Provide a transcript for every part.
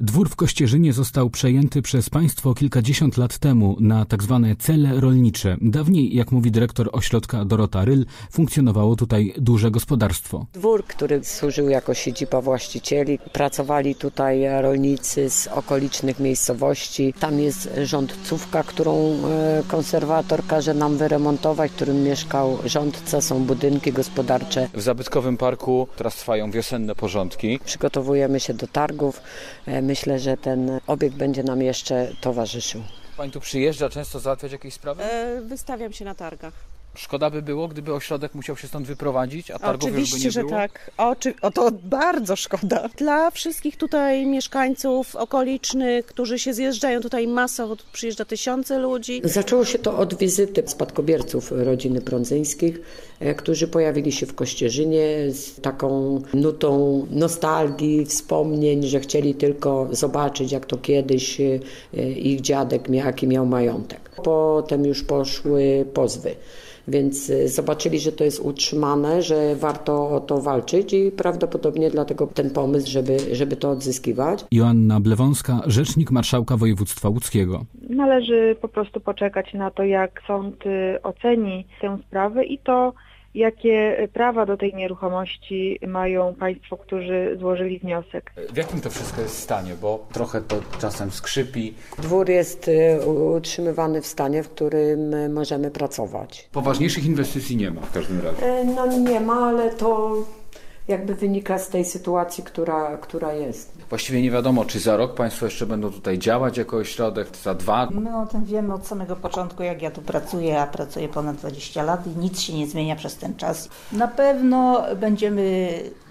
Dwór w Kościerzynie został przejęty przez państwo kilkadziesiąt lat temu na tzw. cele rolnicze. Dawniej, jak mówi dyrektor ośrodka Dorota Ryl, funkcjonowało tutaj duże gospodarstwo. Dwór, który służył jako siedziba właścicieli. Pracowali tutaj rolnicy z okolicznych miejscowości. Tam jest rządcówka, którą konserwator każe nam wyremontować, w którym mieszkał rządca. Są budynki gospodarcze. W zabytkowym parku teraz trwają wiosenne porządki. Przygotowujemy się do targów. Myślę, że ten obiekt będzie nam jeszcze towarzyszył. Pani tu przyjeżdża często załatwiać jakieś sprawy? Wystawiam się na targach. Szkoda by było, gdyby ośrodek musiał się stąd wyprowadzić, a targów Oczywiście, już by nie było? że tak. To bardzo szkoda. Dla wszystkich tutaj mieszkańców okolicznych, którzy się zjeżdżają tutaj masowo, tu przyjeżdża tysiące ludzi. Zaczęło się to od wizyty spadkobierców rodziny Prądzyńskich, którzy pojawili się w Kościerzynie z taką nutą nostalgii, wspomnień, że chcieli tylko zobaczyć, jak to kiedyś ich dziadek jaki miał majątek. Potem już poszły pozwy. Więc zobaczyli, że to jest utrzymane, że warto o to walczyć i prawdopodobnie dlatego ten pomysł, żeby to odzyskiwać. Joanna Blewąska, rzecznik marszałka województwa łódzkiego. Należy po prostu poczekać na to, jak sąd oceni tę sprawę i to, jakie prawa do tej nieruchomości mają państwo, którzy złożyli wniosek. W jakim to wszystko jest stanie? Bo trochę to czasem skrzypi. Dwór jest utrzymywany w stanie, w którym możemy pracować. Poważniejszych inwestycji nie ma w każdym razie. No nie ma, ale to jakby wynika z tej sytuacji, która jest. Właściwie nie wiadomo, czy za rok państwo jeszcze będą tutaj działać jako ośrodek, czy za 2. My o tym wiemy od samego początku, jak ja tu pracuję, a pracuję ponad 20 lat i nic się nie zmienia przez ten czas. Na pewno będziemy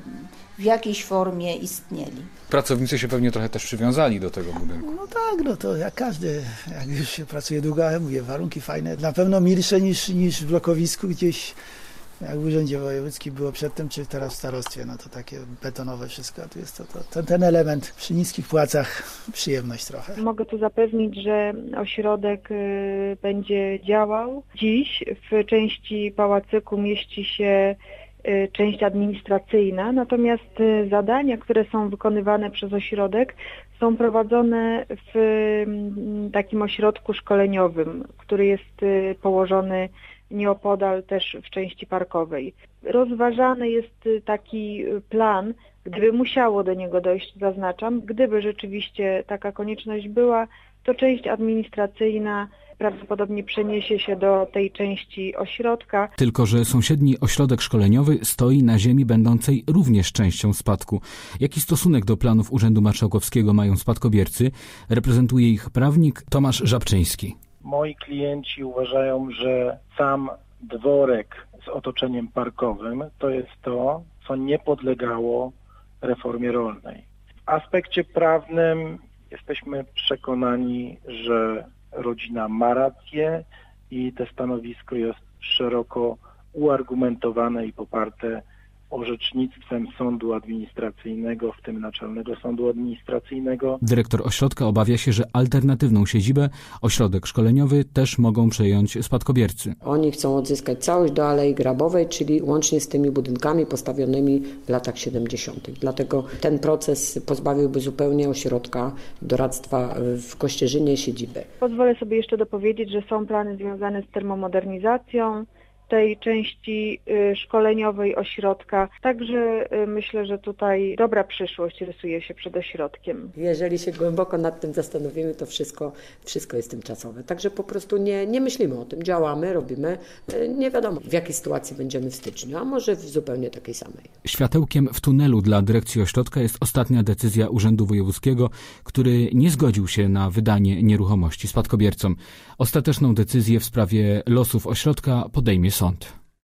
w jakiejś formie istnieli. Pracownicy się pewnie trochę też przywiązali do tego budynku. No tak, no to jak każdy, jak już się pracuje długo, ale mówię, warunki fajne, na pewno milsze niż w blokowisku gdzieś. Jak w urzędzie wojewódzkim było przedtem, czy teraz w starostwie, no to takie betonowe wszystko. Tu jest ten element przy niskich płacach, przyjemność trochę. Mogę tu zapewnić, że ośrodek będzie działał. Dziś w części pałacyku mieści się część administracyjna, natomiast zadania, które są wykonywane przez ośrodek, są prowadzone w takim ośrodku szkoleniowym, który jest położony nieopodal też w części parkowej. Rozważany jest taki plan, gdyby musiało do niego dojść, zaznaczam, gdyby rzeczywiście taka konieczność była, to część administracyjna prawdopodobnie przeniesie się do tej części ośrodka. Tylko że sąsiedni ośrodek szkoleniowy stoi na ziemi będącej również częścią spadku. Jaki stosunek do planów Urzędu Marszałkowskiego mają spadkobiercy? Reprezentuje ich prawnik Tomasz Żabczyński. Moi klienci uważają, że sam dworek z otoczeniem parkowym to jest to, co nie podlegało reformie rolnej. W aspekcie prawnym jesteśmy przekonani, że rodzina ma rację i to stanowisko jest szeroko uargumentowane i poparte orzecznictwem sądu administracyjnego, w tym Naczelnego Sądu Administracyjnego. Dyrektor ośrodka obawia się, że alternatywną siedzibę, ośrodek szkoleniowy, też mogą przejąć spadkobiercy. Oni chcą odzyskać całość do Alei Grabowej, czyli łącznie z tymi budynkami postawionymi w latach 70. Dlatego ten proces pozbawiłby zupełnie ośrodka doradztwa w Kościerzynie siedziby. Pozwolę sobie jeszcze dopowiedzieć, że są plany związane z termomodernizacją tej części szkoleniowej ośrodka. Także myślę, że tutaj dobra przyszłość rysuje się przed ośrodkiem. Jeżeli się głęboko nad tym zastanowimy, to wszystko jest tymczasowe. Także po prostu nie myślimy o tym. Działamy, robimy. Nie wiadomo, w jakiej sytuacji będziemy w styczniu, a może w zupełnie takiej samej. Światełkiem w tunelu dla dyrekcji ośrodka jest ostatnia decyzja Urzędu Wojewódzkiego, który nie zgodził się na wydanie nieruchomości spadkobiercom. Ostateczną decyzję w sprawie losów ośrodka podejmie sąd.